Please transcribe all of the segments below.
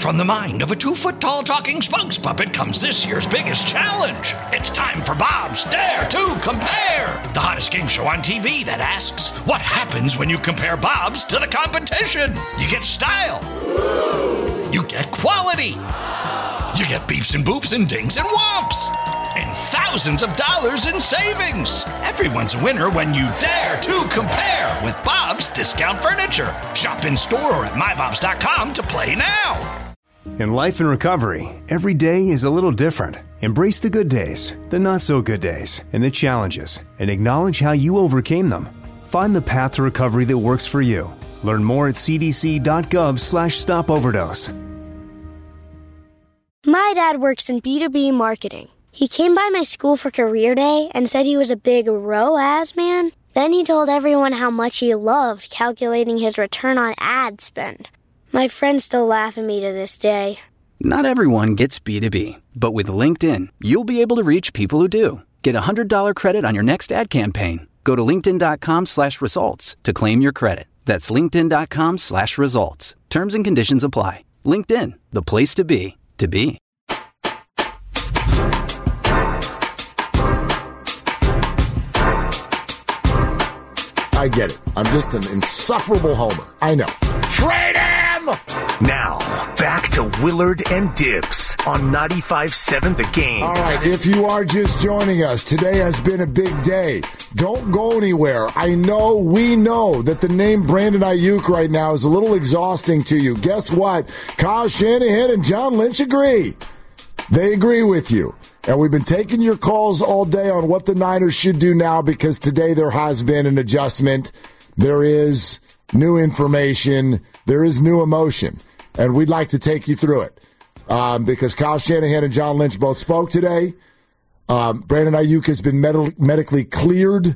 From the mind of a 2-foot-tall talking spokes puppet comes this year's biggest challenge. It's time for Bob's Dare to Compare, the hottest game show on TV that asks, what happens when you compare Bob's to the competition? You get style. You get quality. You get beeps and boops and dings and whomps. And thousands of dollars in savings. Everyone's a winner when you dare to compare with Bob's Discount Furniture. Shop in store or at mybobs.com to play now. In life and recovery, every day is a little different. Embrace the good days, the not so good days, and the challenges, and acknowledge how you overcame them. Find the path to recovery that works for you. Learn more at cdc.gov/stopoverdose. My dad works in B2B marketing. He came by my school for career day and said he was a big ROAS man. Then he told everyone how much he loved calculating his return on ad spend. My friends still laugh at me to this day. Not everyone gets B2B, but with LinkedIn, you'll be able to reach people who do. Get a $100 credit on your next ad campaign. Go to linkedin.com/results to claim your credit. That's linkedin.com/results. Terms and conditions apply. LinkedIn, the place to be, to be. I get it. I'm just an insufferable homer. I know. Trade him! Now, back to Willard and Dibs on 95.7 The Game. All right, if you are just joining us, today has been a big day. Don't go anywhere. We know that the name Brandon Ayuk right now is a little exhausting to you. Guess what? Kyle Shanahan and John Lynch agree. They agree with you. And we've been taking your calls all day on what the Niners should do now because today there has been an adjustment. There is new information. There is new emotion. And we'd like to take you through it because Kyle Shanahan and John Lynch both spoke today. Brandon Ayuk has been medically cleared.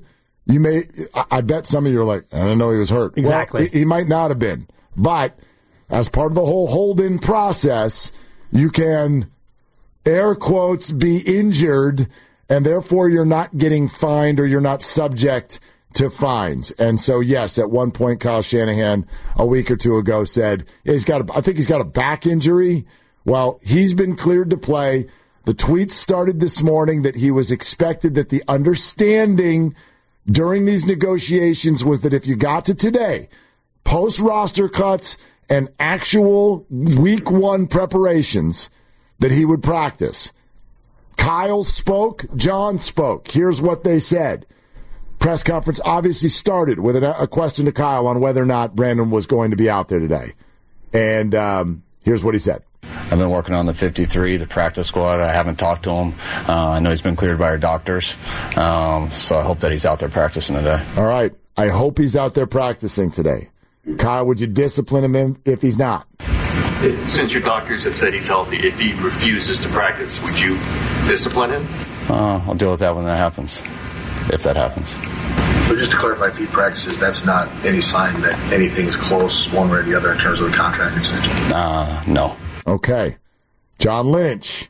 I bet some of you are like, I didn't know he was hurt. Exactly. Well, he might not have been. But as part of the whole hold-in process, you can, air quotes, be injured, and therefore you're not getting fined or you're not subject to fines. And so, yes, at one point, Kyle Shanahan a week or two ago said I think he's got a back injury. Well, he's been cleared to play. The tweets started this morning that he was expected, that the understanding during these negotiations was that if you got to today, post-roster cuts and actual week one preparations, that he would practice. Kyle spoke, John spoke. Here's what they said. Press conference obviously started with a question to Kyle on whether or not Brandon was going to be out there today. And here's what he said. I've been working on the 53, the practice squad. I haven't talked to him. I know he's been cleared by our doctors. So I hope that he's out there practicing today. All right. I hope he's out there practicing today. Kyle, would you discipline him if he's not? Since your doctors have said he's healthy, if he refuses to practice, would you discipline him? I'll deal with that when that happens, if that happens. So just to clarify, if he practices, that's not any sign that anything's close one way or the other in terms of a contract extension? No. Okay. John Lynch.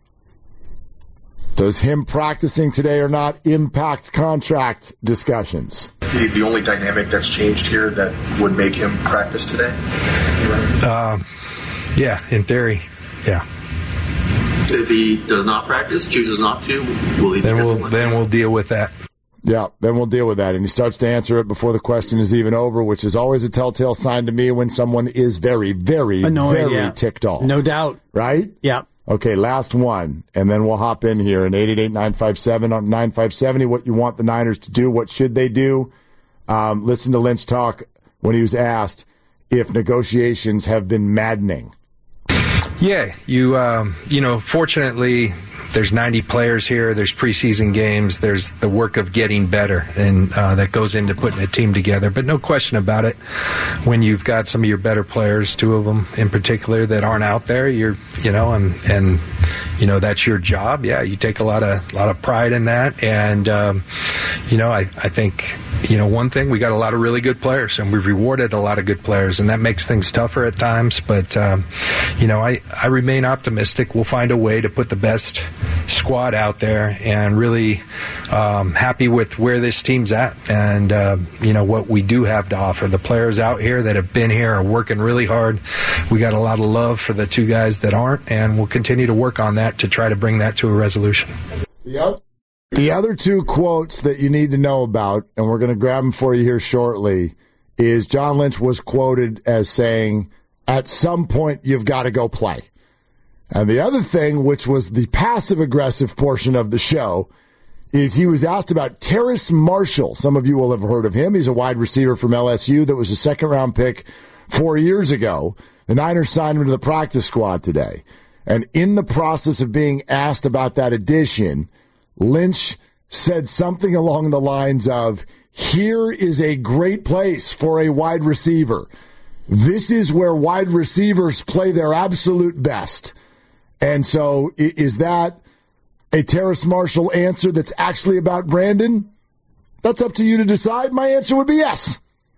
Does him practicing today or not impact contract discussions? The only dynamic that's changed here that would make him practice today? Yeah, in theory, yeah. If he does not practice, chooses not to, will he? Then we'll deal with that. Yeah, then we'll deal with that. And he starts to answer it before the question is even over, which is always a telltale sign to me when someone is very, very, annoyed, very ticked off. No doubt. Right? Yeah. Okay, last one, and then we'll hop in here in 888-957 on 9570. What you want the Niners to do? What should they do? Listen to Lynch talk when he was asked if negotiations have been maddening. Yeah, fortunately, there's 90 players here. There's preseason games. There's the work of getting better, and that goes into putting a team together. But no question about it, when you've got some of your better players, two of them in particular, that aren't out there, and that's your job. Yeah, you take a lot of pride in that, and I think. One thing, we got a lot of really good players, and we've rewarded a lot of good players, and that makes things tougher at times. But, I remain optimistic. We'll find a way to put the best squad out there, and really happy with where this team's at and what we do have to offer. The players out here that have been here are working really hard. We got a lot of love for the two guys that aren't, and we'll continue to work on that to try to bring that to a resolution. Yep. The other two quotes that you need to know about, and we're going to grab them for you here shortly, is John Lynch was quoted as saying, at some point you've got to go play. And the other thing, which was the passive-aggressive portion of the show, is he was asked about Terrace Marshall. Some of you will have heard of him. He's a wide receiver from LSU that was a second-round pick 4 years ago. The Niners signed him to the practice squad today. And in the process of being asked about that addition, Lynch said something along the lines of, here is a great place for a wide receiver. This is where wide receivers play their absolute best. And so is that a Terrace Marshall answer that's actually about Brandon? That's up to you to decide. My answer would be yes.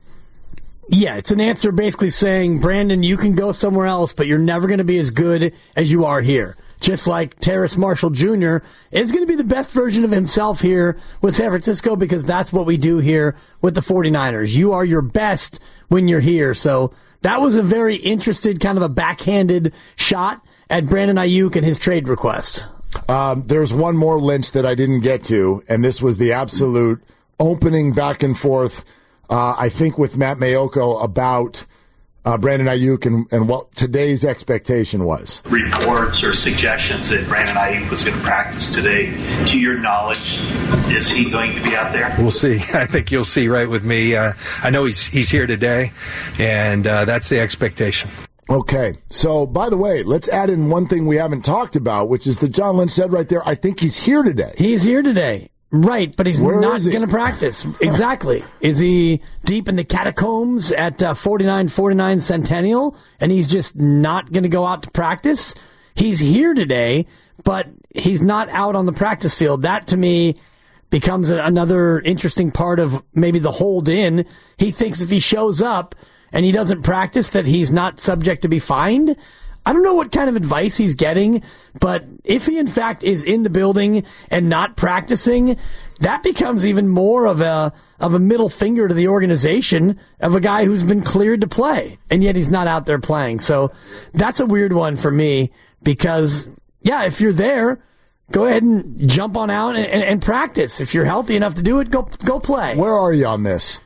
Yeah, it's an answer basically saying, Brandon, you can go somewhere else, but you're never going to be as good as you are here. Just like Terrace Marshall Jr. is going to be the best version of himself here with San Francisco, because that's what we do here with the 49ers. You are your best when you're here. So that was a very interested, kind of a backhanded shot at Brandon Ayuk and his trade request. There's one more Lynch that I didn't get to, and this was the absolute opening back and forth, I think, with Matt Mayoko about Brandon Ayuk and what today's expectation was. Reports or suggestions that Brandon Ayuk was going to practice today. To your knowledge, is he going to be out there? We'll see. I think you'll see right with me. I know he's here today, and that's the expectation. Okay. So, by the way, let's add in one thing we haven't talked about, which is that John Lynch said right there, I think he's here today. He's here today. Right, but he's not going to practice. Exactly. Is he deep in the catacombs at 4949 Centennial, and he's just not going to go out to practice? He's here today, but he's not out on the practice field. That, to me, becomes another interesting part of maybe the hold in. He thinks if he shows up and he doesn't practice that he's not subject to be fined. I don't know what kind of advice he's getting, but if he in fact is in the building and not practicing, that becomes even more of a middle finger to the organization of a guy who's been cleared to play, and yet he's not out there playing. So that's a weird one for me because, yeah, if you're there, go ahead and jump on out and practice. If you're healthy enough to do it, go play. Where are you on this?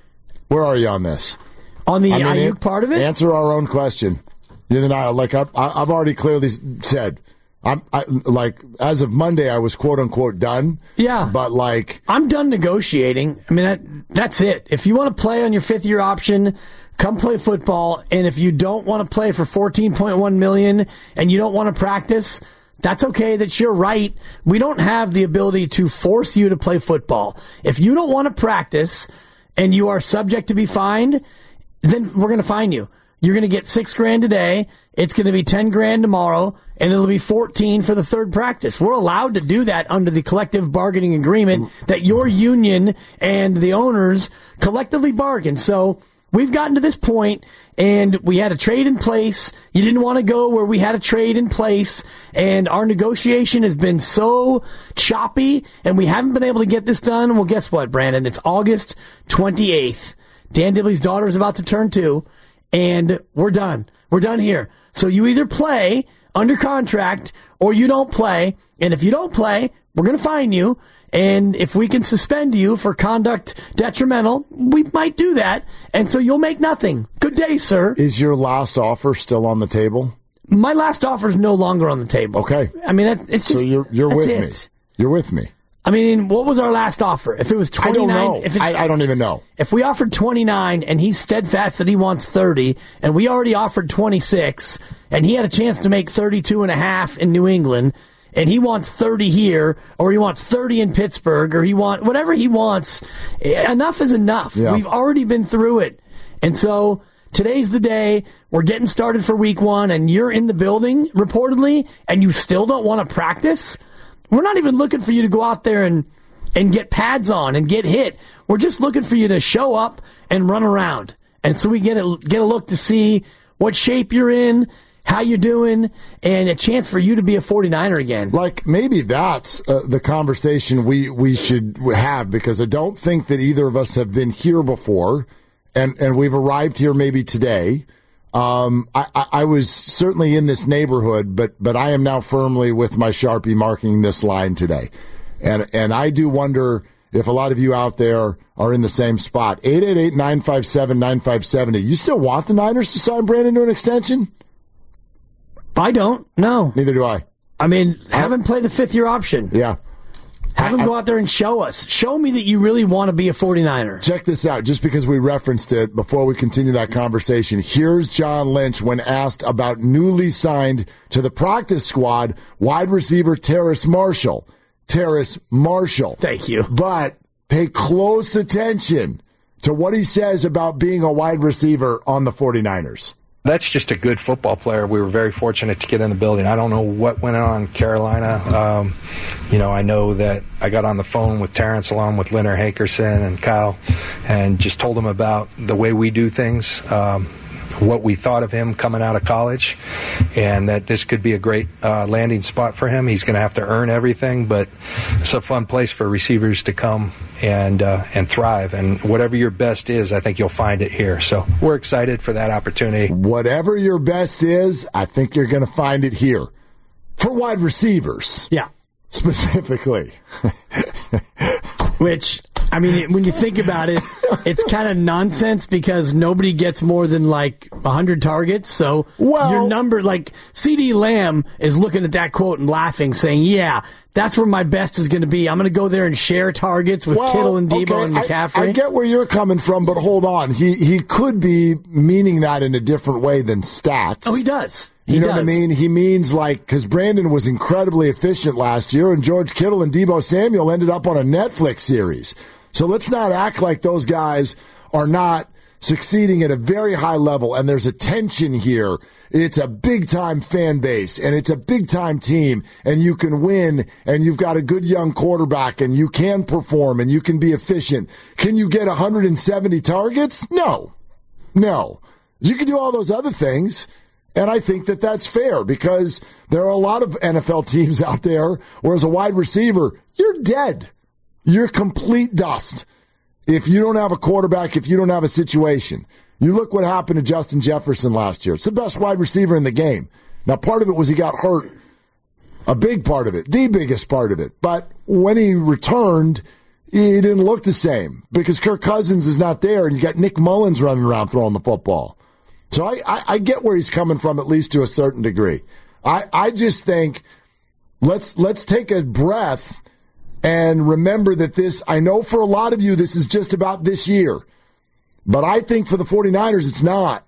On the Ayuk part of it? Answer our own question. You're the Nile. Like I've already clearly said, as of Monday, I was quote unquote done. Yeah, but I'm done negotiating. I mean, that's it. If you want to play on your 5th-year option, come play football. And if you don't want to play for $14.1 million and you don't want to practice, that's okay. That's your right. We don't have the ability to force you to play football. If you don't want to practice and you are subject to be fined, then we're going to fine you. You're going to get $6,000 today. It's going to be $10,000 tomorrow, and it'll be $14,000 for the third practice. We're allowed to do that under the collective bargaining agreement that your union and the owners collectively bargained. So we've gotten to this point, and we had a trade in place. You didn't want to go where we had a trade in place, and our negotiation has been so choppy, and we haven't been able to get this done. Well, guess what, Brandon? It's August 28th. Dan Dibley's daughter is about to turn 2. And we're done. We're done here. So you either play under contract or you don't play. And if you don't play, we're going to fine you. And if we can suspend you for conduct detrimental, we might do that. And so you'll make nothing. Good day, sir. Is your last offer still on the table? My last offer is no longer on the table. Okay. I mean, it's just, so you're with me. You're with me. I mean, what was our last offer? If it was 29, I don't know. I don't even know. If we offered 29 and he's steadfast that he wants 30, and we already offered 26, and he had a chance to make 32.5 in New England, and he wants 30 here, or he wants 30 in Pittsburgh, or whatever he wants, enough is enough. Yeah. We've already been through it. And so today's the day. We're getting started for week 1, and you're in the building, reportedly, and you still don't want to practice? We're not even looking for you to go out there and get pads on and get hit. We're just looking for you to show up and run around. And so we get a look to see what shape you're in, how you doing, and a chance for you to be a 49er again. Like, maybe that's the conversation we should have, because I don't think that either of us have been here before, and we've arrived here maybe today. I was certainly in this neighborhood, but I am now firmly with my Sharpie marking this line today. And I do wonder if a lot of you out there are in the same spot. 888-957-9570. You still want the Niners to sign Brandon to an extension? I don't. No. Neither do I. I mean, have him play the fifth-year option. Yeah. Have him go out there and show us. Show me that you really want to be a 49er. Check this out. Just because we referenced it before we continue that conversation, here's John Lynch when asked about newly signed to the practice squad wide receiver Terrace Marshall. Terrace Marshall. Thank you. But pay close attention to what he says about being a wide receiver on the 49ers. That's just a good football player. We were very fortunate to get in the building. I don't know what went on in Carolina. I know that I got on the phone with Terrence along with Leonard Hankerson and Kyle and just told them about the way we do things, what we thought of him coming out of college, and that this could be a great landing spot for him. He's going to have to earn everything, but it's a fun place for receivers to come and thrive. And whatever your best is, I think you'll find it here. So we're excited for that opportunity. Whatever your best is, I think you're going to find it here. For wide receivers. Yeah. Specifically. Which, I mean, when you think about it, it's kind of nonsense because nobody gets more than like 100 targets. So your number, like CeeDee Lamb is looking at that quote and laughing, saying, yeah, that's where my best is going to be. I'm going to go there and share targets with Kittle and Debo and McCaffrey. I get where you're coming from, but hold on. He could be meaning that in a different way than stats. Oh, he does. You know what I mean? He means like, because Brandon was incredibly efficient last year, and George Kittle and Debo Samuel ended up on a Netflix series. So let's not act like those guys are not succeeding at a very high level, and there's a tension here. It's a big-time fan base, and it's a big-time team, and you can win, and you've got a good young quarterback, and you can perform, and you can be efficient. Can you get 170 targets? No. You can do all those other things. And I think that that's fair because there are a lot of NFL teams out there where as a wide receiver, you're dead. You're complete dust if you don't have a quarterback, if you don't have a situation. You look what happened to Justin Jefferson last year. It's the best wide receiver in the game. Now, part of it was he got hurt. A big part of it, the biggest part of it. But when he returned, he didn't look the same because Kirk Cousins is not there and you got Nick Mullins running around throwing the football. So I get where he's coming from, at least to a certain degree. I just think let's take a breath and remember that this, I know for a lot of you this is just about this year, but I think for the 49ers it's not.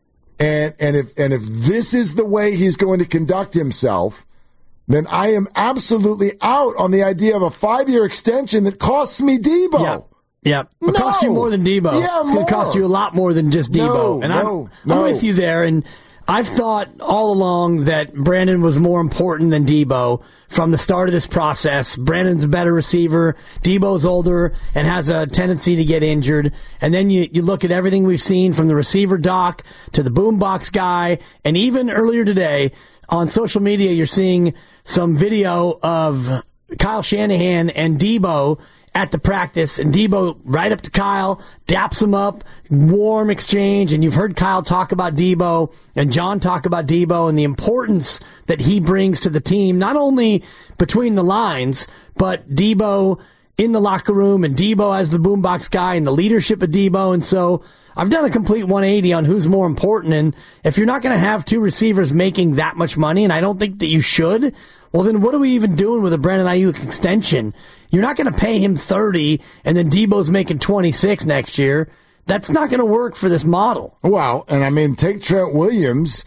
And if this is the way he's going to conduct himself, then I am absolutely out on the idea of a 5-year extension that costs me Debo. Yeah, it costs you more than Debo. Yeah, it's going to cost you a lot more than just Debo. I'm with you there. And I've thought all along that Brandon was more important than Debo from the start of this process. Brandon's a better receiver. Debo's older and has a tendency to get injured. And then you look at everything we've seen from the receiver doc to the boombox guy. And even earlier today on social media, you're seeing some video of Kyle Shanahan and Debo at the practice, and Debo right up to Kyle, daps him up, warm exchange, and you've heard Kyle talk about Debo and John talk about Debo and the importance that he brings to the team, not only between the lines, but Debo in the locker room and Debo as the boombox guy and the leadership of Debo. And so I've done a complete 180 on who's more important, and if you're not going to have two receivers making that much money, and I don't think that you should, well, then what are we even doing with a Brandon Ayuk extension? You're not going to pay him 30 and then Debo's making 26 next year. That's not going to work for this model. Well, and I mean, take Trent Williams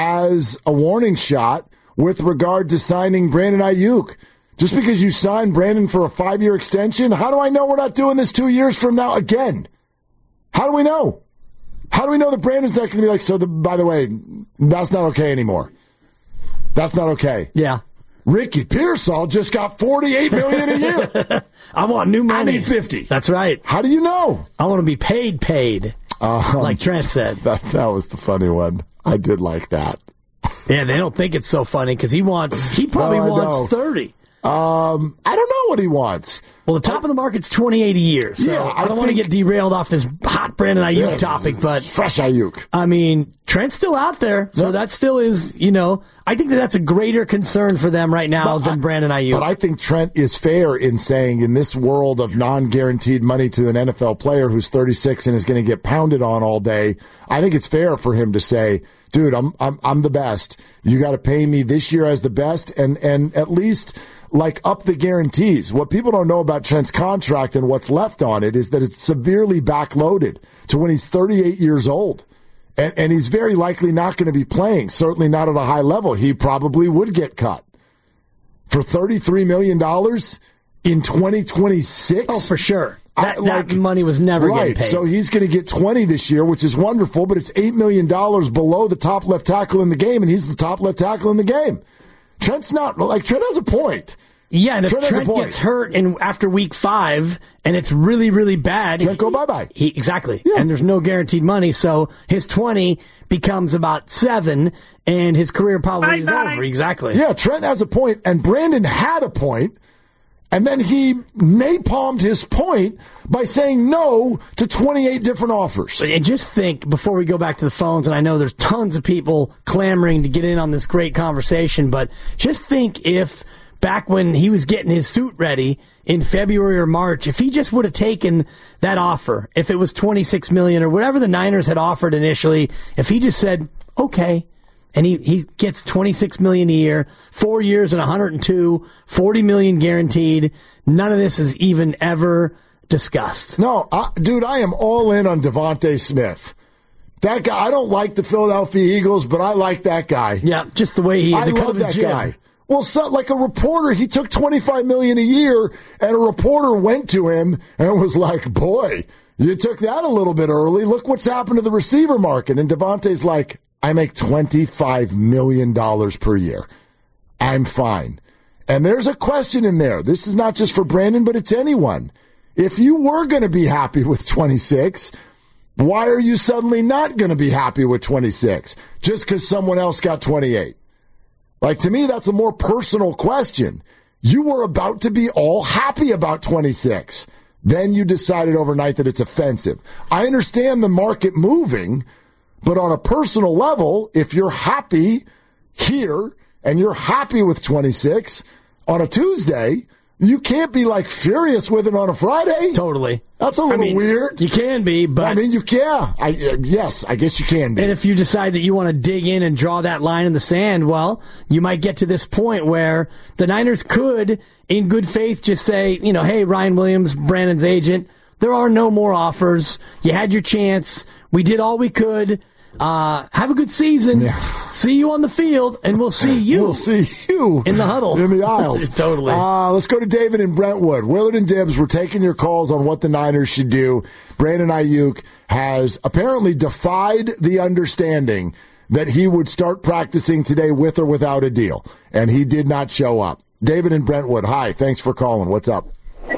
as a warning shot with regard to signing Brandon Ayuk. Just because you signed Brandon for a 5-year extension, how do I know we're not doing this 2 years from now again? How do we know? How do we know that Brandon's not going to be like, by the way, that's not okay anymore. That's not okay. Yeah. Ricky Pearsall just got $48 million a year. I want new money. I need 50. That's right. How do you know? I want to be paid, like Trent said. That was the funny one. I did like that. Yeah, they don't think it's so funny because he probably wants 30. I don't know what he wants. Well, the top of the market's 28 a year, so I don't want to get derailed off this hot Brandon Ayuk topic, but fresh Ayuk. I mean, Trent's still out there, so that still is, I think that's a greater concern for them right now than Brandon Ayuk. But I think Trent is fair in saying in this world of non-guaranteed money to an NFL player who's 36 and is going to get pounded on all day, I think it's fair for him to say, dude, I'm the best. You got to pay me this year as the best and at least up the guarantees. What people don't know about Trent's contract and what's left on it is that it's severely backloaded to when he's 38 years old. And he's very likely not going to be playing, certainly not at a high level. He probably would get cut. For $33 million in 2026? Oh, for sure. That money was never getting paid. So he's going to get 20 this year, which is wonderful, but it's $8 million below the top left tackle in the game, and he's the top left tackle in the game. Trent's not, Trent has a point. Yeah, and if Trent gets hurt after week 5 and it's really, really bad, Trent go bye-bye. Exactly. Yeah. And there's no guaranteed money, so his 20 becomes about 7 and his career probably is over. Exactly. Yeah, Trent has a point, and Brandon had a point, and then he napalmed his point by saying no to 28 different offers. And just think, before we go back to the phones, and I know there's tons of people clamoring to get in on this great conversation, but just think if back when he was getting his suit ready in February or March, if he just would have taken that offer, if it was $26 million or whatever the Niners had offered initially, if he just said, okay, and he gets $26 million a year, 4 years and $102, $40 million guaranteed, none of this is even ever discussed. No, dude, I am all in on Devontae Smith. That guy, I don't like the Philadelphia Eagles, but I like that guy. Yeah, just the way I love that guy. Well, like a reporter, he took $25 million a year, and a reporter went to him and was like, boy, you took that a little bit early. Look what's happened to the receiver market. And Devontae's like, I make $25 million per year. I'm fine. And there's a question in there. This is not just for Brandon, but it's anyone. If you were going to be happy with 26, why are you suddenly not going to be happy with 26? Just because someone else got 28? To me, that's a more personal question. You were about to be all happy about 26. Then you decided overnight that it's offensive. I understand the market moving, but on a personal level, if you're happy here and you're happy with 26 on a Tuesday, you can't be furious with it on a Friday. Totally. That's a little weird. You can be, but yes, I guess you can be. And if you decide that you want to dig in and draw that line in the sand, well, you might get to this point where the Niners could, in good faith, just say, hey, Ryan Williams, Brandon's agent, there are no more offers. You had your chance. We did all we could. Have a good season. Yeah. See you on the field, and we'll see you. We'll see you in the huddle, in the aisles. Totally. Let's go to David in Brentwood. Willard and Dibbs, we're taking your calls on what the Niners should do. Brandon Ayuk has apparently defied the understanding that he would start practicing today with or without a deal, and he did not show up. David in Brentwood, hi. Thanks for calling. What's up? So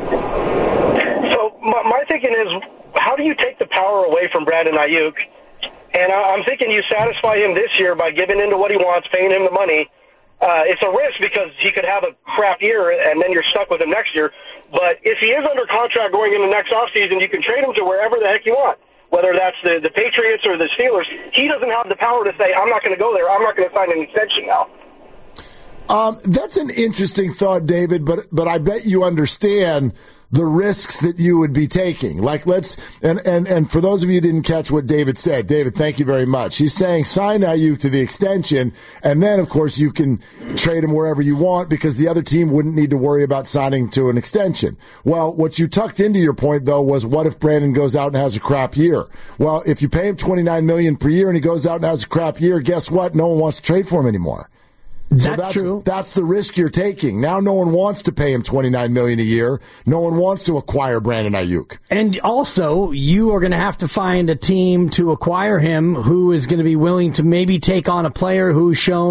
my thinking is, how do you take the power away from Brandon Ayuk? And I'm thinking you satisfy him this year by giving in to what he wants, paying him the money. It's a risk because he could have a crap year, and then you're stuck with him next year. But if he is under contract going into next offseason, you can trade him to wherever the heck you want, whether that's the Patriots or the Steelers. He doesn't have the power to say, I'm not going to go there. I'm not going to sign an extension now. That's an interesting thought, David, but I bet you understand the risks that you would be taking. And for those of you who didn't catch what David said, David, thank you very much. He's saying sign Ayuk to the extension, and then, of course, you can trade him wherever you want because the other team wouldn't need to worry about signing to an extension. Well, what you tucked into your point, though, was what if Brandon goes out and has a crap year? Well, if you pay him $29 million per year and he goes out and has a crap year, guess what? No one wants to trade for him anymore. That's true. That's the risk you're taking. Now no one wants to pay him $29 million a year. No one wants to acquire Brandon Ayuk. And also, you are going to have to find a team to acquire him who is going to be willing to maybe take on a player who's shown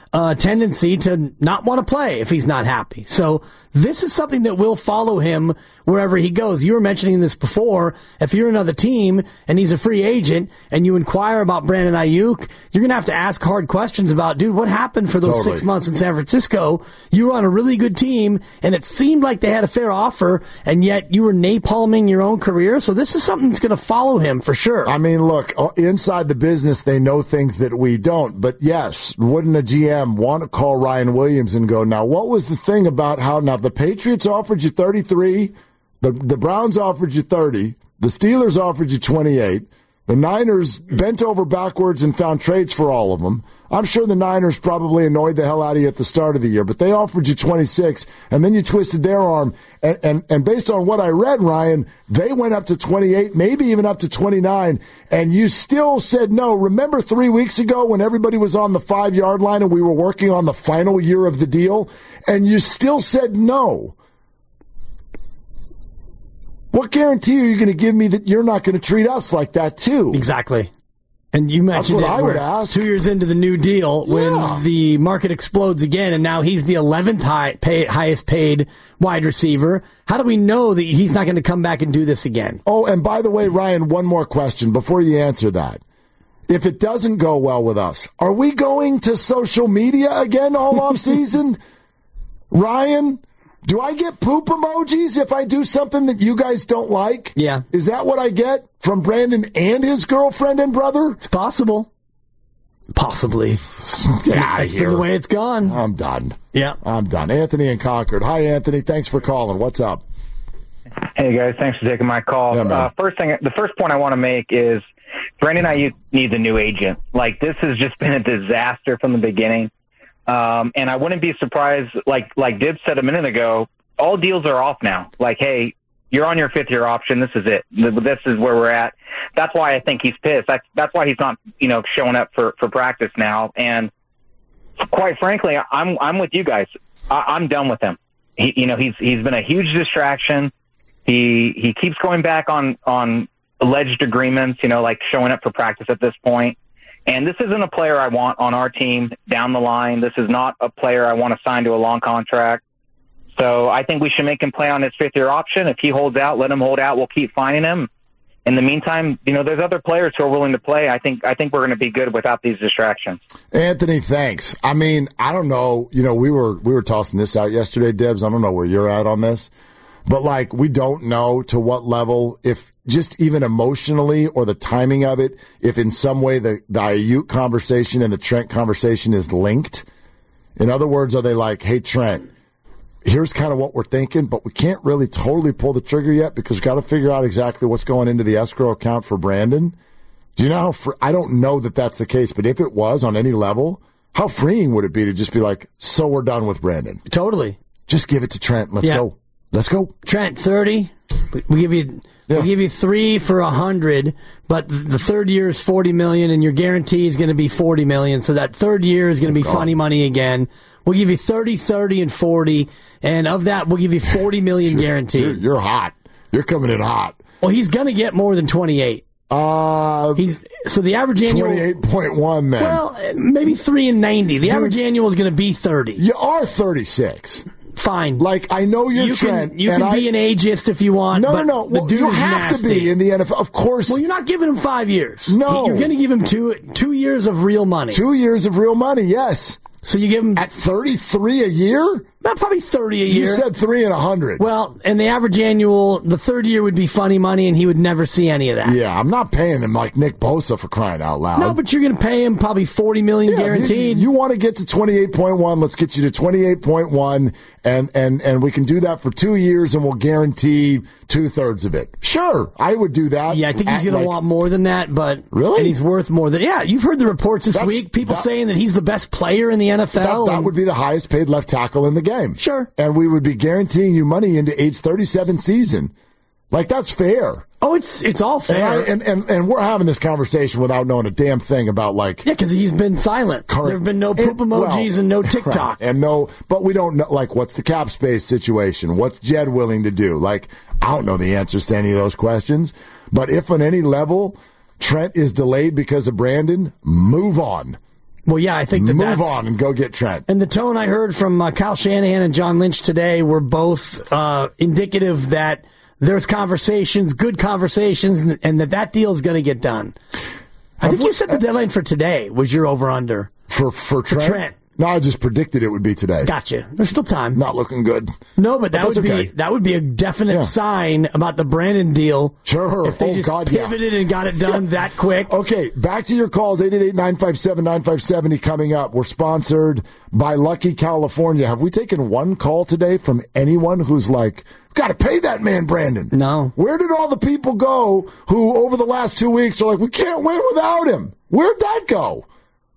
a tendency to not want to play if he's not happy. So this is something that will follow him wherever he goes. You were mentioning this before. If you're another team and he's a free agent and you inquire about Brandon Ayuk, you're going to have to ask hard questions about, dude, what happened for those 6 months in San Francisco? You were on a really good team and it seemed like they had a fair offer and yet you were napalming your own career. So this is something that's going to follow him for sure. I mean, look, inside the business, they know things that we don't. But yes, wouldn't a GM want to call Ryan Williams and go, now, what was the thing about how now the Patriots offered you 33, the Browns offered you 30, the Steelers offered you 28, the Niners bent over backwards and found trades for all of them. I'm sure the Niners probably annoyed the hell out of you at the start of the year, but they offered you 26, and then you twisted their arm. And based on what I read, Ryan, they went up to 28, maybe even up to 29, and you still said no. Remember 3 weeks ago when everybody was on the 5-yard line and we were working on the final year of the deal, and you still said no? What guarantee are you going to give me that you're not going to treat us like that, too? Exactly. And you mentioned I would ask. 2 years into the new deal when the market explodes again, and now he's the 11th highest paid wide receiver. How do we know that he's not going to come back and do this again? Oh, and by the way, Ryan, one more question before you answer that. If it doesn't go well with us, are we going to social media again all offseason? Ryan? Do I get poop emojis if I do something that you guys don't like? Yeah. Is that what I get from Brandon and his girlfriend and brother? It's possible. Possibly. Get out of here. It's here. the way it's gone. I'm done. Yeah. I'm done. Anthony in Concord. Hi, Anthony. Thanks for calling. What's up? Hey, guys. Thanks for taking my call. Yeah, the first point I want to make is Brandon Ayuk needs a new agent. Like, this has just been a disaster from the beginning. And I wouldn't be surprised, like Dib said a minute ago, all deals are off now. Like, hey, you're on your 5th-year option. This is it. This is where we're at. That's why I think he's pissed. That's why he's not, showing up for practice now. And quite frankly, I'm with you guys. I'm done with him. He's been a huge distraction. He keeps going back on alleged agreements, like showing up for practice at this point. And this isn't a player I want on our team down the line. This is not a player I want to sign to a long contract. So I think we should make him play on his 5th-year option. If he holds out, let him hold out. We'll keep finding him. In the meantime, there's other players who are willing to play. I think we're going to be good without these distractions. Anthony, thanks. I mean, I don't know. We were tossing this out yesterday, Dibs. I don't know where you're at on this. But, we don't know to what level, if just even emotionally or the timing of it, if in some way the Ayuk conversation and the Trent conversation is linked. In other words, are they like, hey, Trent, here's kind of what we're thinking, but we can't really totally pull the trigger yet because we've got to figure out exactly what's going into the escrow account for Brandon? Do you know I don't know that that's the case, but if it was on any level, how freeing would it be to just be like, so we're done with Brandon? Totally. Just give it to Trent. Let's go. Let's go. Trent, 30. We give you we'll give you 3 for 100, but the third year is $40 million, and your guarantee is going to be $40 million. So that third year is going to be funny money again. We'll give you 30, 30, and 40, and of that, we'll give you $40 million guaranteed. You're hot. You're coming in hot. Well, he's going to get more than 28. So the average annual 28.1 then. Well, maybe 3 and 90. The average annual is going to be 30. You are 36. Fine. I know you're Trent. You can be an ageist if you want. No. The dude you is have nasty. to be in the NFL, of course. Well, you're not giving him 5 years. No, you're going to give him two years of real money. 2 years of real money. Yes. So you give him at 33 a year. Probably 30 a year. You said 3 and 100. Well, and the average annual, the third year would be funny money, and he would never see any of that. Yeah, I'm not paying him like Nick Bosa for crying out loud. No, but you're going to pay him probably $40 million guaranteed. You want to get to 28.1? Let's get you to 28.1, and we can do that for 2 years, and we'll guarantee 2/3 of it. Sure, I would do that. Yeah, I think he's going to want more than that, but really, and he's worth more than. Yeah, you've heard the reports this week. People saying that he's the best player in the NFL. That would be the highest paid left tackle in the game. Sure. And we would be guaranteeing you money into age 37 season. That's fair. Oh, it's all fair. And we're having this conversation without knowing a damn thing about Yeah, because he's been silent. There have been no poop emojis and no TikTok. Right. But we don't know, what's the cap space situation? What's Jed willing to do? I don't know the answers to any of those questions. But if on any level Trent is delayed because of Brandon, move on. Well, yeah, I think move on and go get Trent. And the tone I heard from Kyle Shanahan and John Lynch today were both indicative that there's conversations, good conversations, and that deal is going to get done. I think you said the deadline for today was your over-under. For Trent? No, I just predicted it would be today. Gotcha. There's still time. Not looking good. No, but that would be a definite sign about the Brandon deal. Sure. If they pivoted and got it done that quick. Okay, back to your calls, 888-957-9570 coming up. We're sponsored by Lucky California. Have we taken one call today from anyone who's like, got to pay that man, Brandon? No. Where did all the people go who over the last 2 weeks are like, we can't win without him? Where'd that go?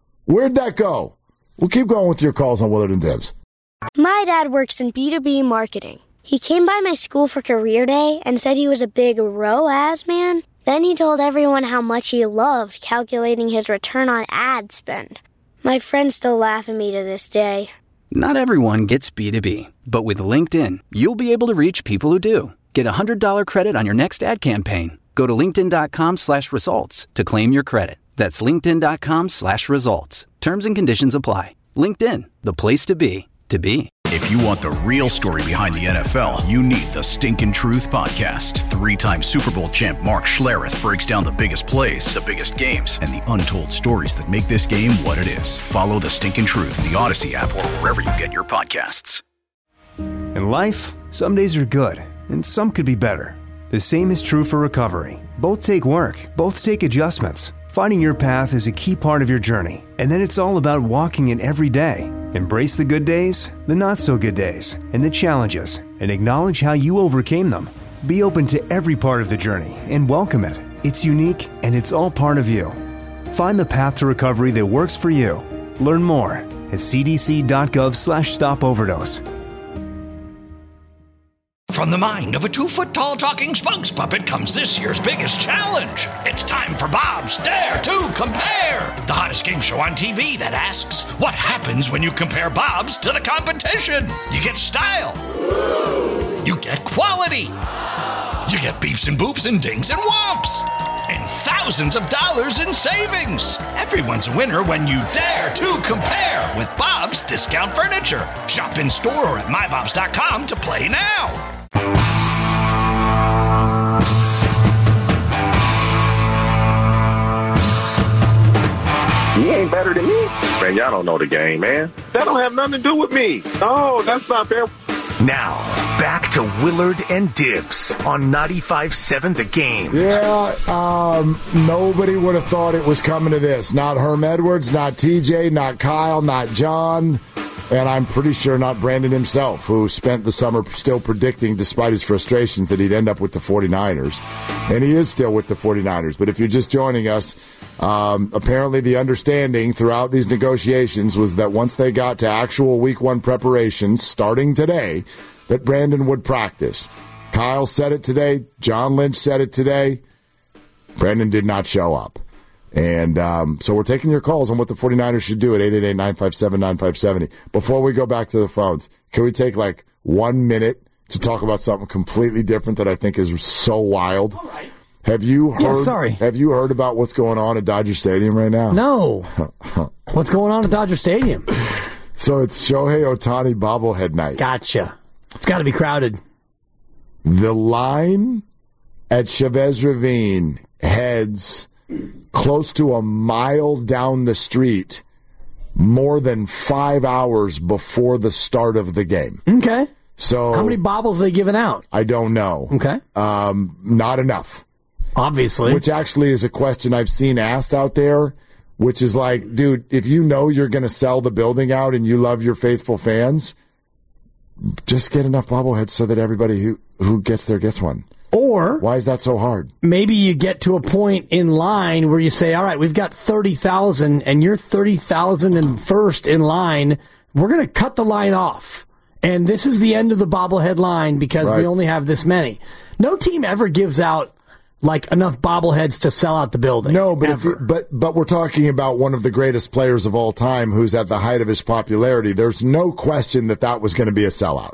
We'll keep going with your calls on Willard and Dibs. My dad works in B2B marketing. He came by my school for career day and said he was a big ROAS man. Then he told everyone how much he loved calculating his return on ad spend. My friends still laugh at me to this day. Not everyone gets B2B, but with LinkedIn, you'll be able to reach people who do. Get a $100 credit on your next ad campaign. Go to linkedin.com/results to claim your credit. That's linkedin.com/results. Terms and conditions apply. LinkedIn, the place to be, to be. If you want the real story behind the NFL, you need the Stinkin' Truth Podcast. 3-time Super Bowl champ Mark Schlereth breaks down the biggest plays, the biggest games, and the untold stories that make this game what it is. Follow the Stinkin' Truth in the Odyssey app or wherever you get your podcasts. In life, some days are good, and some could be better. The same is true for recovery. Both take work, both take adjustments. Finding your path is a key part of your journey, and then it's all about walking it every day. Embrace the good days, the not-so-good days, and the challenges, and acknowledge how you overcame them. Be open to every part of the journey and welcome it. It's unique, and it's all part of you. Find the path to recovery that works for you. Learn more at cdc.gov/stopoverdose. From the mind of a 2-foot-tall talking spokes puppet comes this year's biggest challenge. It's time for Bob's Dare to Compare, the hottest game show on TV that asks, what happens when you compare Bob's to the competition? You get style. You get quality. You get beeps and boops and dings and whomps. And thousands of dollars in savings. Everyone's a winner when you dare to compare with Bob's Discount Furniture. Shop in store or at mybobs.com to play now. You ain't better than me. Man, y'all don't know the game, man. That don't have nothing to do with me. No, that's not fair. Now, back to Willard and Dibs on 95.7 The Game. Yeah, nobody would have thought it was coming to this. Not Herm Edwards, not TJ, not Kyle, not John, and I'm pretty sure not Brandon himself, who spent the summer still predicting, despite his frustrations, that he'd end up with the 49ers. And he is still with the 49ers. But if you're just joining us, apparently the understanding throughout these negotiations was that once they got to actual Week 1 preparations, starting today, that Brandon would practice. Kyle said it today. John Lynch said it today. Brandon did not show up. And so we're taking your calls on what the 49ers should do at 888-957-9570. Before we go back to the phones, can we take like 1 minute to talk about something completely different that I think is so wild? All right. Have you heard? Yeah, sorry. Have you heard about what's going on at Dodger Stadium right now? No. What's going on at Dodger Stadium? So it's Shohei Ohtani bobblehead night. Gotcha. It's got to be crowded. The line at Chavez Ravine heads close to a mile down the street more than 5 hours before the start of the game. Okay. So how many bobbles are they giving out? I don't know. Okay. Not enough. Obviously. Which actually is a question I've seen asked out there, which is like, dude, if you know you're going to sell the building out and you love your faithful fans, just get enough bobbleheads so that everybody who gets there gets one. Or why is that so hard? Maybe you get to a point in line where you say, all right, we've got 30,000 and you're 30,001st in line. We're going to cut the line off. And this is the end of the bobblehead line because we only have this many. No team ever gives out like enough bobbleheads to sell out the building. No, but but we're talking about one of the greatest players of all time who's at the height of his popularity. There's no question that was going to be a sellout.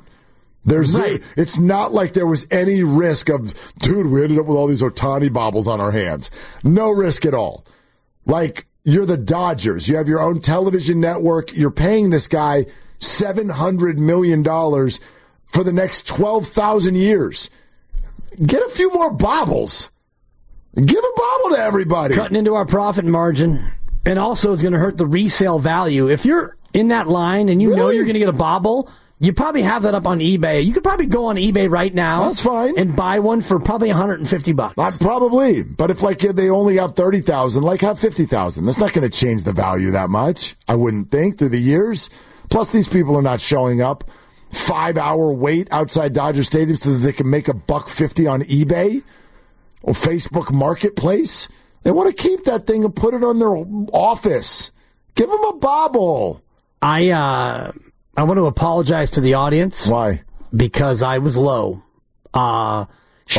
It's not like there was any risk of, dude, we ended up with all these Ohtani bobbles on our hands. No risk at all. Like, you're the Dodgers. You have your own television network. You're paying this guy $700 million for the next 12,000 years. Get a few more bobbles. Give a bobble to everybody. Cutting into our profit margin. And also it's going to hurt the resale value. If you're in that line and you know you're going to get a bobble, you probably have that up on eBay. You could probably go on eBay right now. That's fine. And buy one for probably $150. Probably. But if they only have 30,000, have 50,000. That's not going to change the value that much, I wouldn't think, through the years. Plus, these people are not showing up 5-hour wait outside Dodger Stadium so that they can make $150 on eBay or Facebook Marketplace. They want to keep that thing and put it on their office. Give them a bobble. I want to apologize to the audience. Why? Because I was low. Shohei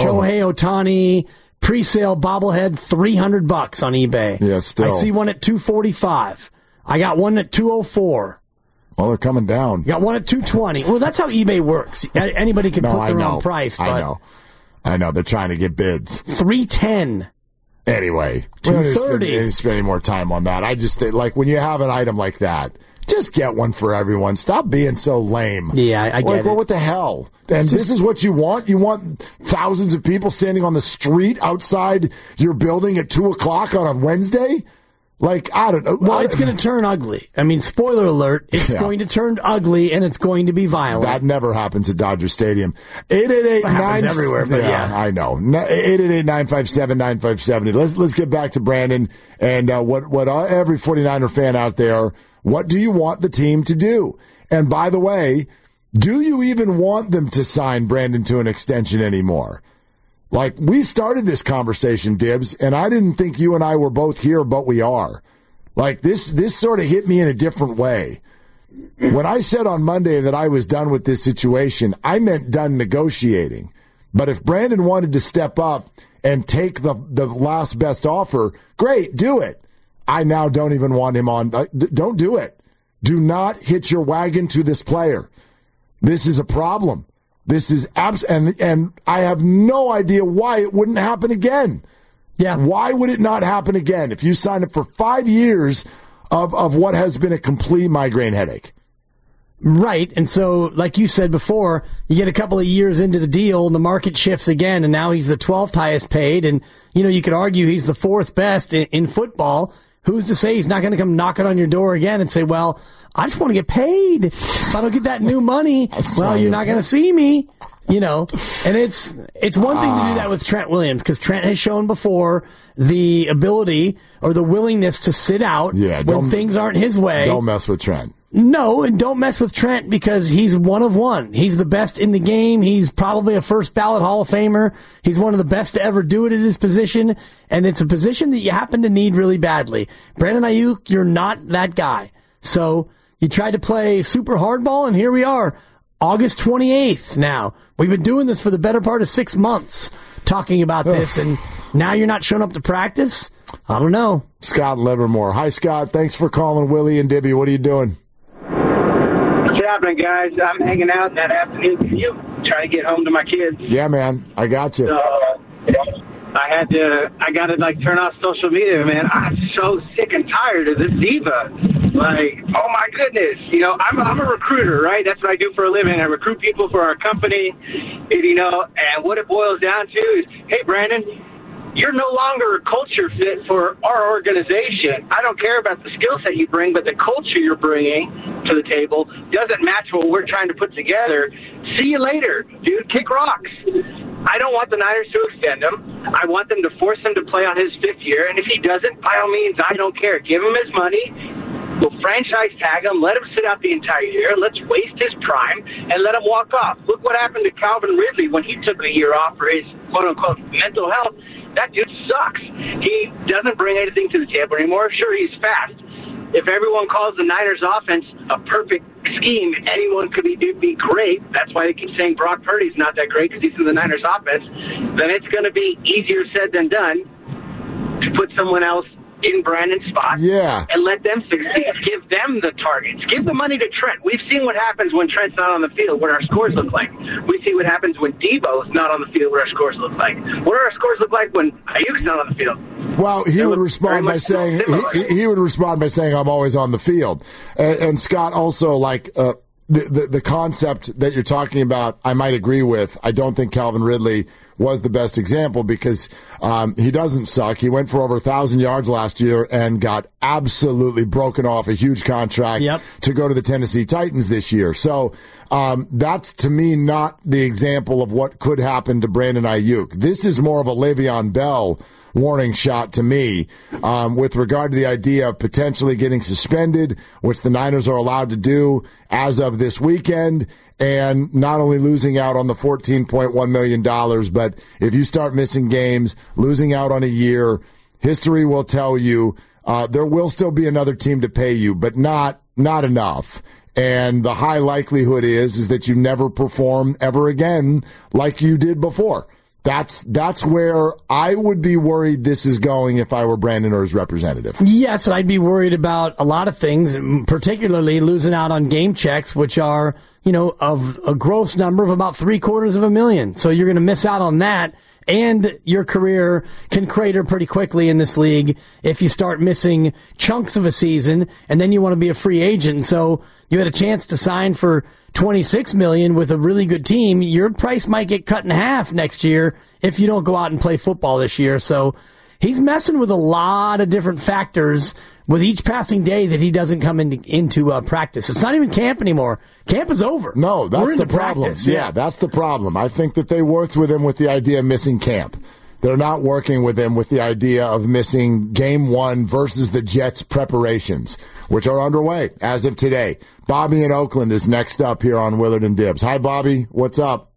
Ohtani pre-sale bobblehead, $300 on eBay. Yeah, still. I see one at $245. I got one at $204. Well, they're coming down. Got one at $220. Well, that's how eBay works. Anybody can put their own price. But I know. They're trying to get bids. $310. Anyway, we don't need to spend any more time on that. I just think, when you have an item like that, just get one for everyone. Stop being so lame. Yeah, I get it. Well, what the hell? And this is what you want? You want thousands of people standing on the street outside your building at 2 o'clock on a Wednesday? I don't know. Well, it's going to turn ugly. I mean, spoiler alert, it's going to turn ugly and it's going to be violent. That never happens at Dodger Stadium. 888 happens everywhere, but yeah. I know. 888-957-9570. Let's get back to Brandon and what every 49er fan out there, what do you want the team to do? And by the way, do you even want them to sign Brandon to an extension anymore? We started this conversation, Dibs, and I didn't think you and I were both here, but we are. This sort of hit me in a different way. When I said on Monday that I was done with this situation, I meant done negotiating. But if Brandon wanted to step up and take the last best offer, great, do it. I now don't even want him on. Don't do it. Do not hitch your wagon to this player. This is a problem. This is and I have no idea why it wouldn't happen again. Yeah. Why would it not happen again if you sign up for 5 years of what has been a complete migraine headache? Right. And so, like you said before, you get a couple of years into the deal and the market shifts again, and now he's the 12th highest paid. And, you could argue he's the 4th best in football. Who's to say he's not going to come knocking on your door again and say, well, I just want to get paid. If I don't get that new money, you're not going to see me, And it's one thing to do that with Trent Williams, because Trent has shown before the ability or the willingness to sit out when things aren't his way. Don't mess with Trent. No, and don't mess with Trent because he's one of one. He's the best in the game. He's probably a first ballot Hall of Famer. He's one of the best to ever do it at his position, and it's a position that you happen to need really badly. Brandon Ayuk, you're not that guy. So you tried to play super hardball, and here we are, August 28th now. We've been doing this for the better part of 6 months, talking about this, and now you're not showing up to practice? I don't know. Scott Livermore. Hi, Scott. Thanks for calling Willie and Dibby. What are you doing? What's happening, guys? I'm hanging out that afternoon with you, trying to get home to my kids. Yeah, man. I got you. So, I got to turn off social media, man. I'm so sick and tired of this diva. Oh my goodness. I'm a recruiter, right? That's what I do for a living. I recruit people for our company, and what it boils down to is, hey, Brandon, you're no longer a culture fit for our organization. I don't care about the skill set you bring, but the culture you're bringing to the table doesn't match what we're trying to put together. See you later, dude. Kick rocks. I don't want the Niners to extend him. I want them to force him to play on his 5th year, and if he doesn't, by all means, I don't care. Give him his money. We'll franchise tag him, let him sit out the entire year, let's waste his prime, and let him walk off. Look what happened to Calvin Ridley when he took a year off for his quote-unquote mental health. That dude sucks. He doesn't bring anything to the table anymore. Sure, he's fast. If everyone calls the Niners offense a perfect scheme, anyone could be great. That's why they keep saying Brock Purdy's not that great because he's in the Niners offense. Then it's going to be easier said than done to put someone else in Brandon's spot and let them succeed. Give them the targets. Give the money to Trent. We've seen what happens when Trent's not on the field, what our scores look like. We see what happens when Debo's not on the field, what our scores look like. What do our scores look like when Ayuk's not on the field? Well, he would respond by saying I'm always on the field. And Scott, also, like the concept that you're talking about, I might agree with. I don't think Calvin Ridley was the best example because he doesn't suck. He went for over 1,000 yards last year and got absolutely broken off a huge contract to go to the Tennessee Titans this year. So that's, to me, not the example of what could happen to Brandon Ayuk. This is more of a Le'Veon Bell warning shot to me with regard to the idea of potentially getting suspended, which the Niners are allowed to do as of this weekend, and not only losing out on the $14.1 million, but if you start missing games, losing out on a year, history will tell you there will still be another team to pay you, but not enough. And the high likelihood is that you never perform ever again like you did before. That's where I would be worried this is going if I were Brandon or his representative. Yes, I'd be worried about a lot of things, particularly losing out on game checks, which are, of a gross number of about $750,000. So you're going to miss out on that, and your career can crater pretty quickly in this league if you start missing chunks of a season, and then you want to be a free agent. So you had a chance to sign for $26 million with a really good team. Your price might get cut in half next year if you don't go out and play football this year. So he's messing with a lot of different factors with each passing day that he doesn't come into practice. It's not even camp anymore. Camp is over. No, that's the problem. Yeah, that's the problem. I think that they worked with him with the idea of missing camp. They're not working with him with the idea of missing game one versus the Jets preparations, which are underway as of today. Bobby in Oakland is next up here on Willard and Dibs. Hi, Bobby. What's up?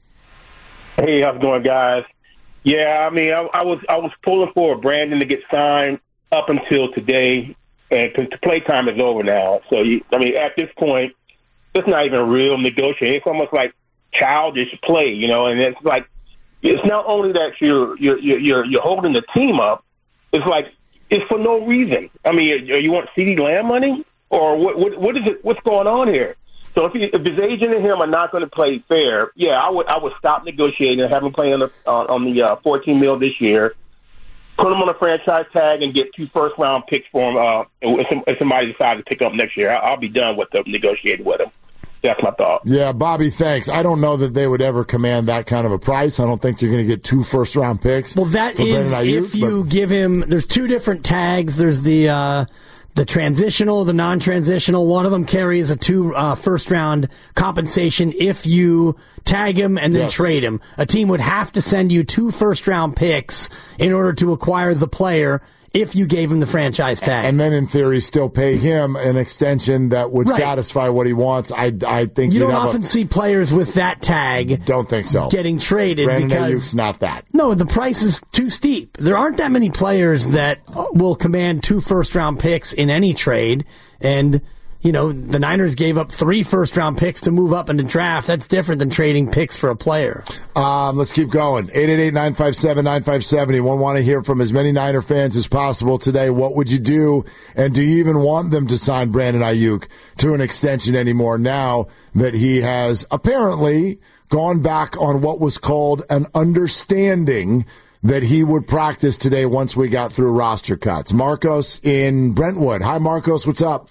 Hey, how's it going, guys? Yeah, I mean, I was pulling for Brandon to get signed up until today, and because the play time is over now. So, at this point, it's not even real negotiating. It's almost like childish play, and it's like, it's not only that you're holding the team up, it's like it's for no reason. I mean, you want CeeDee Lamb money, or what is it? What's going on here? So if his agent and him are not going to play fair, I would stop negotiating and have him play on the $14 million this year. Put him on a franchise tag and get 2 first-round picks for him. If somebody decides to pick up next year, I'll be done with negotiating with him. That's my thought. Yeah, Bobby, thanks. I don't know that they would ever command that kind of a price. I don't think you're going to get 2 first-round picks. Well, that is if you give him. There's 2 different tags. There's the transitional, the non-transitional. One of them carries a 2 first-round compensation if you tag him and then trade him. A team would have to send you 2 first-round picks in order to acquire the player if you gave him the franchise tag. And then, in theory, still pay him an extension that would satisfy what he wants. I think you don't often see players with that tag. Don't think so. Getting traded. Brandon because Ayuk's not that. No, the price is too steep. There aren't that many players that will command 2 first-round picks in any trade. And, the Niners gave up 3 first-round picks to move up in the draft. That's different than trading picks for a player. Let's keep going. 888-957-9570. We want to hear from as many Niner fans as possible today. What would you do? And do you even want them to sign Brandon Ayuk to an extension anymore now that he has apparently gone back on what was called an understanding that he would practice today once we got through roster cuts? Marcos in Brentwood. Hi, Marcos. What's up?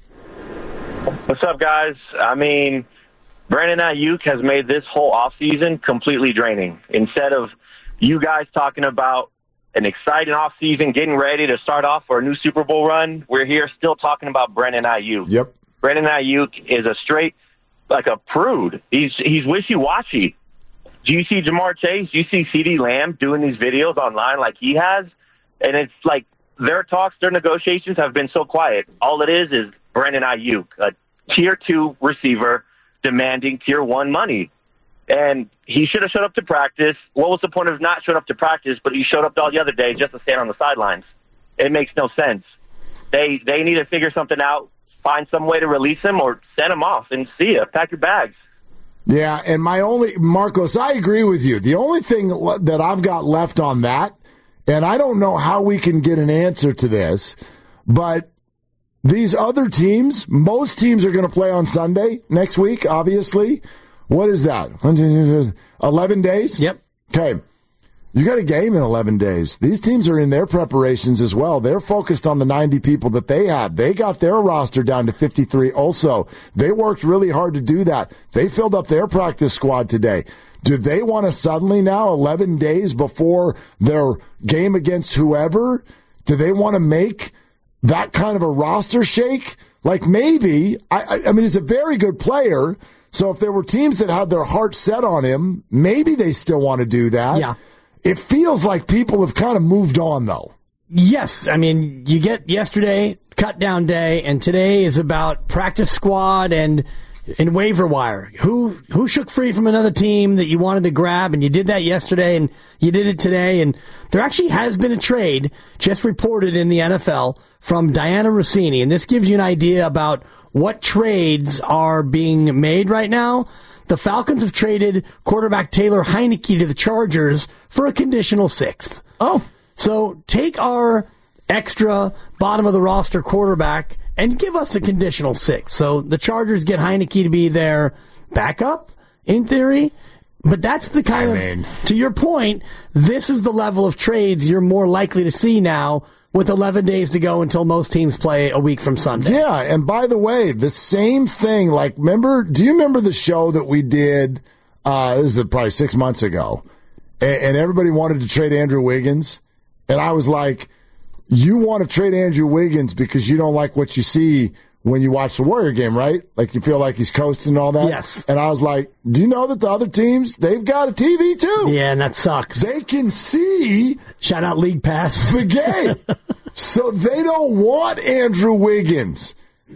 What's up, guys? I mean, Brandon Ayuk has made this whole offseason completely draining. Instead of you guys talking about an exciting offseason, getting ready to start off for a new Super Bowl run, we're here still talking about Brandon Ayuk. Yep. Brandon Ayuk is a straight, like a prude. He's wishy-washy. Do you see Jamar Chase? Do you see CeeDee Lamb doing these videos online like he has? And it's like their talks, their negotiations have been so quiet. All it is Brandon Ayuk, a Tier 2 receiver demanding Tier 1 money. And he should have showed up to practice. What was the point of not showing up to practice, but he showed up all the other day just to stand on the sidelines? It makes no sense. They need to figure something out, find some way to release him or send him off and see ya. Pack your bags. Yeah, and Marcos, I agree with you. The only thing that I've got left on that, and I don't know how we can get an answer to this, but these other teams, most teams are going to play on Sunday next week, obviously. What is that? 11 days? Yep. Okay. You got a game in 11 days. These teams are in their preparations as well. They're focused on the 90 people that they had. They got their roster down to 53 also. They worked really hard to do that. They filled up their practice squad today. Do they want to suddenly now, 11 days before their game against whoever, do they want to make that kind of a roster shake? Like maybe, I mean, he's a very good player. So if there were teams that had their heart set on him, maybe they still want to do that. Yeah. It feels like people have kind of moved on, though. Yes. I mean, you get yesterday, cut down day, and today is about practice squad and waiver wire. Who shook free from another team that you wanted to grab, and you did that yesterday, and you did it today. And there actually has been a trade just reported in the NFL from Diana Rossini, and this gives you an idea about what trades are being made right now. The Falcons have traded quarterback Taylor Heineke to the Chargers for a conditional 6th. Oh. So take our extra bottom of the roster quarterback and give us a conditional 6. So the Chargers get Heineke to be their backup, in theory. But that's the kind to your point, this is the level of trades you're more likely to see now with 11 days to go until most teams play a week from Sunday. Yeah, and by the way, the same thing, like, do you remember the show that we did, this is probably 6 months ago, and everybody wanted to trade Andrew Wiggins, and I was like, you want to trade Andrew Wiggins because you don't like what you see when you watch the Warrior game, right? Like you feel like he's coasting and all that? Yes. And I was like, do you know that the other teams, they've got a TV too? Yeah, and that sucks. They can see. Shout out League Pass. The game. So they don't want Andrew Wiggins.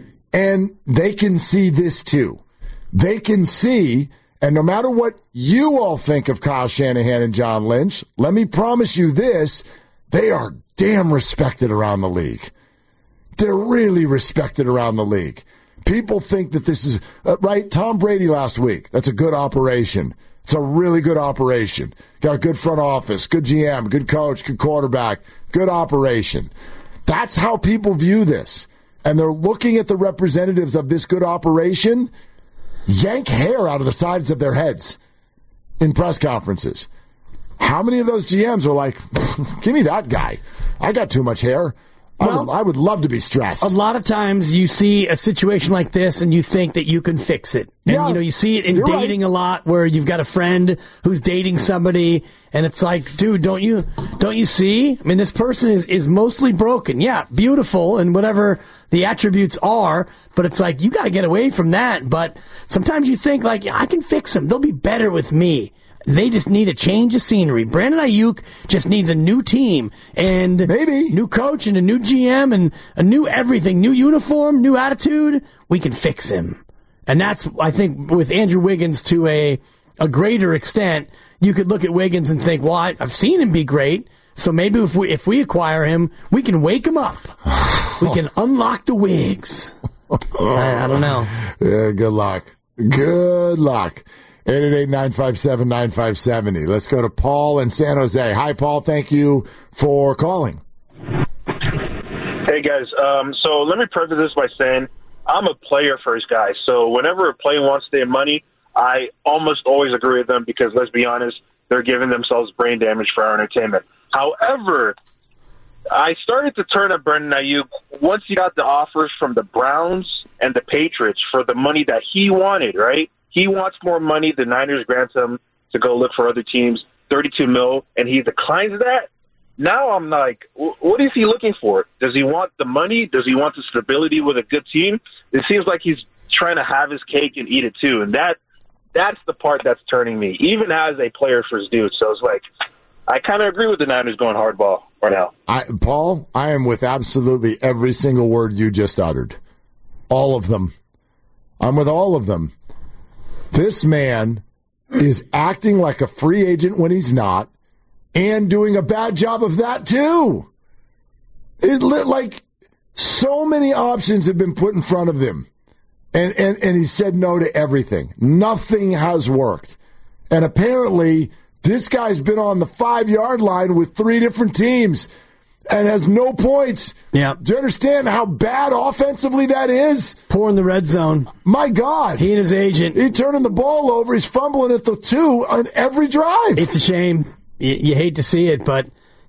And they can see this too. They can see, and no matter what you all think of Kyle Shanahan and John Lynch, let me promise you this, they are damn respected around the league. They're really respected around the league. People think that this is, right, Tom Brady last week, that's a good operation. It's a really good operation. Got a good front office, good GM, good coach, good quarterback, good operation. That's how people view this. And they're looking at the representatives of this good operation yank hair out of the sides of their heads in press conferences. How many of those GMs are like, give me that guy. I got too much hair. I would love to be stressed. A lot of times you see a situation like this and you think that you can fix it. And, you see it in dating a lot where you've got a friend who's dating somebody and it's like, dude, don't you see? I mean, this person is mostly broken. Yeah, beautiful and whatever the attributes are, but it's like, you got to get away from that. But sometimes you think like, I can fix them. They'll be better with me. They just need a change of scenery. Brandon Ayuk just needs a new team and maybe new coach and a new GM and a new everything, new uniform, new attitude. We can fix him. And that's, I think, with Andrew Wiggins to a greater extent, you could look at Wiggins and think, well, I've seen him be great. So maybe if we acquire him, we can wake him up. We can unlock the wigs. I don't know. Yeah, good luck. Good luck. 888-957-9570. Let's go to Paul in San Jose. Hi, Paul. Thank you for calling. Hey, guys. So let me preface this by saying I'm a player first guy. So whenever a player wants their money, I almost always agree with them because, let's be honest, they're giving themselves brain damage for our entertainment. However, I started to turn on Brandon Ayuk once he got the offers from the Browns and the Patriots for the money that he wanted, right? He wants more money. The Niners grant him to go look for other teams, $32 million, and he declines that. Now I'm like, what is he looking for? Does he want the money? Does he want the stability with a good team? It seems like he's trying to have his cake and eat it too, and that's the part that's turning me, even as a player first dude. So it's like, I kind of agree with the Niners going hardball right now. Paul, I am with absolutely every single word you just uttered. All of them. I'm with all of them. This man is acting like a free agent when he's not and doing a bad job of that too. Like so many options have been put in front of him and he said no to everything. Nothing has worked. And apparently this guy's been on the 5-yard line with 3 different teams and has no points. Yeah. Do you understand how bad offensively that is? Poor in the red zone. My God. He and his agent. He's turning the ball over. He's fumbling at the 2 on every drive. It's a shame. you hate to see it, but,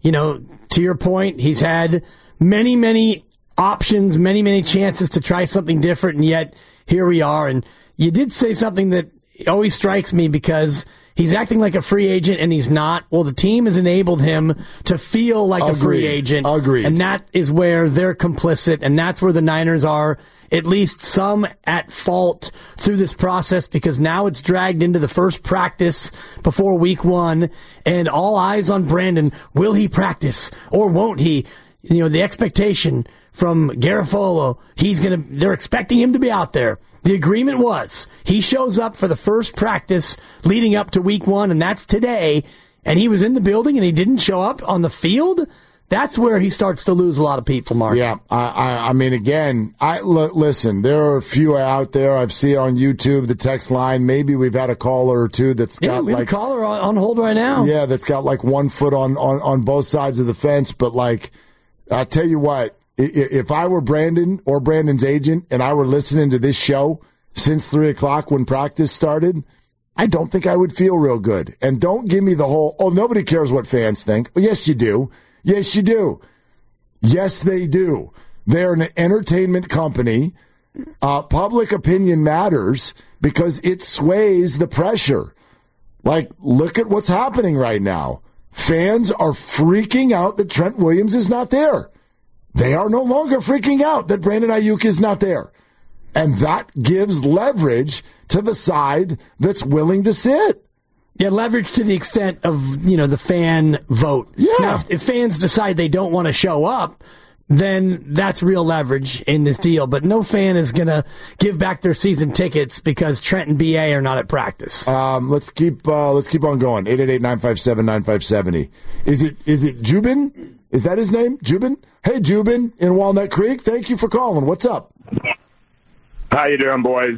to your point, he's had many, many options, many, many chances to try something different, and yet here we are. And you did say something that always strikes me because he's acting like a free agent and he's not. Well, the team has enabled him to feel like a free agent. Agreed. And that is where they're complicit, and that's where the Niners are at least some at fault through this process, because now it's dragged into the first practice before week 1 and all eyes on Brandon. Will he practice or won't he? The expectation from Garafolo, they're expecting him to be out there. The agreement was he shows up for the first practice leading up to week 1, and that's today, and he was in the building and he didn't show up on the field. That's where he starts to lose a lot of people, Mark. Yeah, I mean, again, listen, there are a few out there. I've seen on YouTube, the text line. Maybe we've had a caller or two that's got we have a caller on hold right now. Yeah, that's got like 1 foot on both sides of the fence. But I'll tell you what, if I were Brandon or Brandon's agent and I were listening to this show since 3 o'clock when practice started, I don't think I would feel real good. And don't give me the whole, nobody cares what fans think. Well, yes, you do. Yes, you do. Yes, they do. They're an entertainment company. Public opinion matters because it sways the pressure. Look at what's happening right now. Fans are freaking out that Trent Williams is not there. They are no longer freaking out that Brandon Ayuk is not there. And that gives leverage to the side that's willing to sit. Yeah, leverage to the extent of, the fan vote. Yeah. Now, if fans decide they don't want to show up, then that's real leverage in this deal. But no fan is going to give back their season tickets because Trent and BA are not at practice. Let's keep on going. 888-957-9570. Is it Jubin? Is that his name? Jubin? Hey, Jubin in Walnut Creek. Thank you for calling. What's up? How you doing, boys?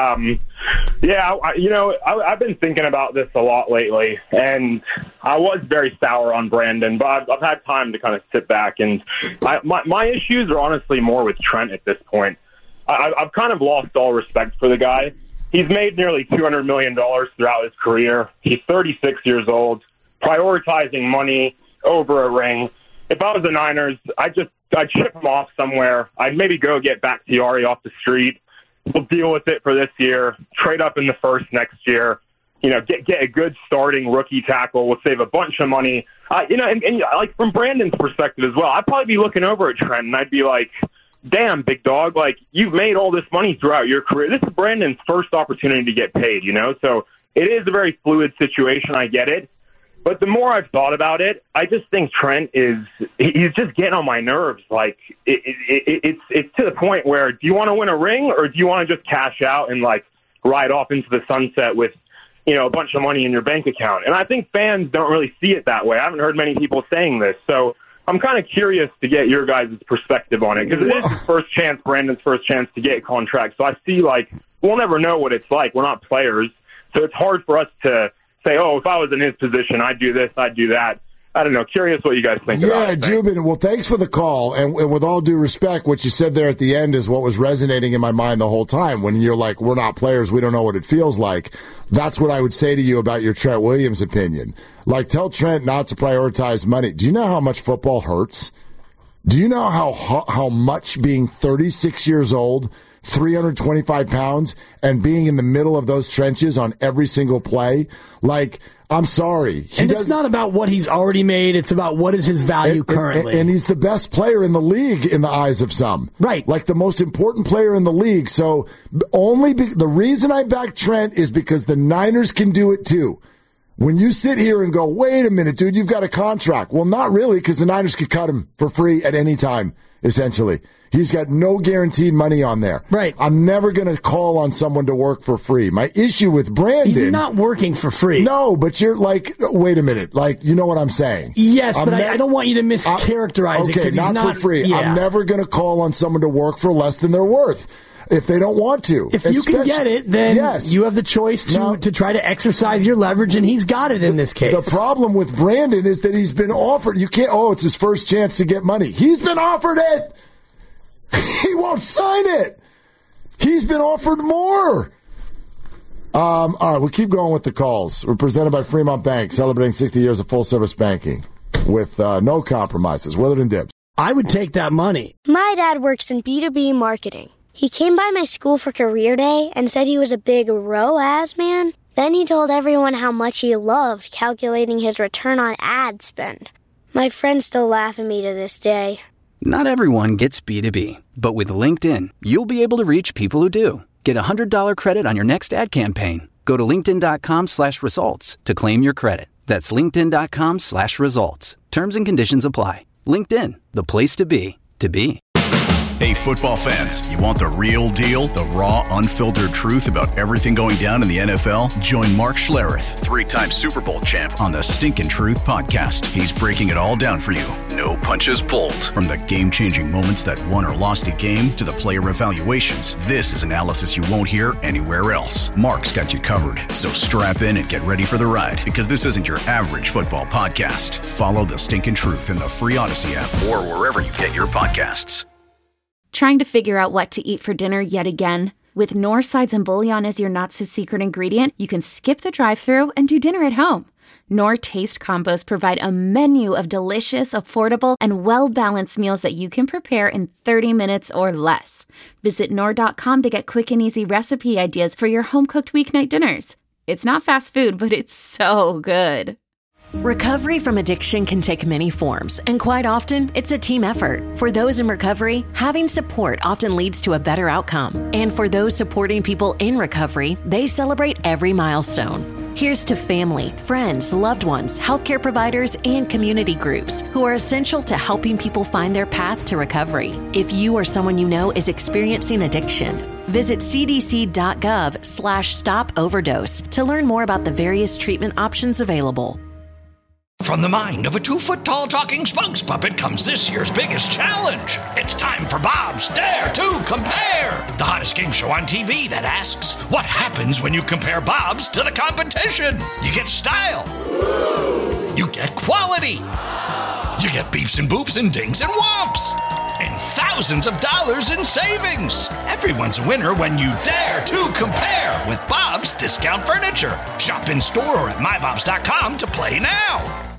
I've been thinking about this a lot lately, and I was very sour on Brandon, but I've had time to kind of sit back, and my issues are honestly more with Trent at this point. I've kind of lost all respect for the guy. He's made nearly $200 million throughout his career. He's 36 years old, prioritizing money over a ring. If I was the Niners, I'd ship him off somewhere. I'd maybe go get Bakhtiari off the street. We'll deal with it for this year. Trade up in the first next year. Get a good starting rookie tackle. We'll save a bunch of money. And from Brandon's perspective as well, I'd probably be looking over at Trent and I'd be like, damn, big dog, you've made all this money throughout your career. This is Brandon's first opportunity to get paid, So it is a very fluid situation. I get it. But the more I've thought about it, I just think Trent he's just getting on my nerves. It's to the point where, do you want to win a ring or do you want to just cash out and ride off into the sunset with, a bunch of money in your bank account? And I think fans don't really see it that way. I haven't heard many people saying this. So I'm kind of curious to get your guys' perspective on it, because it is his Brandon's first chance to get a contract. So I see we'll never know what it's like. We're not players. So it's hard for us to say, if I was in his position, I'd do this, I'd do that. I don't know. Curious what you guys think about it. Yeah, Jubin, well, thanks for the call. And with all due respect, what you said there at the end is what was resonating in my mind the whole time. When you're like, we're not players, we don't know what it feels like. That's what I would say to you about your Trent Williams opinion. Tell Trent not to prioritize money. Do you know how much football hurts? Do you know how much being 36 years old, 325 pounds, and being in the middle of those trenches on every single play? I'm sorry. It's not about what he's already made. It's about what is his value currently. And he's the best player in the league in the eyes of some. Right. The most important player in the league. So the reason I back Trent is because the Niners can do it too. When you sit here and go, wait a minute, dude, you've got a contract. Well, not really, because the Niners could cut him for free at any time, essentially. He's got no guaranteed money on there. Right. I'm never going to call on someone to work for free. My issue with Brandon... He's not working for free. No, but you're wait a minute. You know what I'm saying? Yes, but I don't want you to mischaracterize it, because he's not for free. Yeah. I'm never going to call on someone to work for less than they're worth if they don't want to. If you can get it, then you have the choice to try to exercise your leverage, and he's got it in this case. The problem with Brandon is that he's been offered. You can't, it's his first chance to get money. He's been offered it. He won't sign it. He's been offered more. All right, we'll keep going with the calls. We're presented by Fremont Bank, celebrating 60 years of full-service banking with no compromises. Willard and Dibs. I would take that money. My dad works in B2B marketing. He came by my school for career day and said he was a big ROAS man. Then he told everyone how much he loved calculating his return on ad spend. My friends still laugh at me to this day. Not everyone gets B2B, but with LinkedIn, you'll be able to reach people who do. Get a $100 credit on your next ad campaign. Go to linkedin.com/results to claim your credit. That's linkedin.com/results. Terms and conditions apply. LinkedIn, the place to be, to be. Hey, football fans, you want the real deal? The raw, unfiltered truth about everything going down in the NFL? Join Mark Schlereth, 3-time Super Bowl champ, on the Stinkin' Truth podcast. He's breaking it all down for you. No punches pulled. From the game-changing moments that won or lost a game to the player evaluations, this is analysis you won't hear anywhere else. Mark's got you covered, so strap in and get ready for the ride, because this isn't your average football podcast. Follow the Stinkin' Truth in the free Odyssey app or wherever you get your podcasts. Trying to figure out what to eat for dinner yet again? With Knorr sides and bouillon as your not-so-secret ingredient, you can skip the drive-thru and do dinner at home. Knorr Taste Combos provide a menu of delicious, affordable, and well-balanced meals that you can prepare in 30 minutes or less. Visit Knorr.com to get quick and easy recipe ideas for your home-cooked weeknight dinners. It's not fast food, but it's so good. Recovery from addiction can take many forms, and quite often, it's a team effort. For those in recovery, having support often leads to a better outcome. And for those supporting people in recovery, they celebrate every milestone. Here's to family, friends, loved ones, healthcare providers, and community groups who are essential to helping people find their path to recovery. If you or someone you know is experiencing addiction, visit cdc.gov/stop-overdose to learn more about the various treatment options available. From the mind of a 2-foot-tall talking spokes puppet comes this year's biggest challenge. It's time for Bob's Dare to Compare, the hottest game show on TV that asks, what happens when you compare Bob's to the competition? You get style. You get quality. You get beeps and boops and dings and whomps. And thousands of dollars in savings. Everyone's a winner when you dare to compare with Bob's Discount Furniture. Shop in store or at mybobs.com to play now.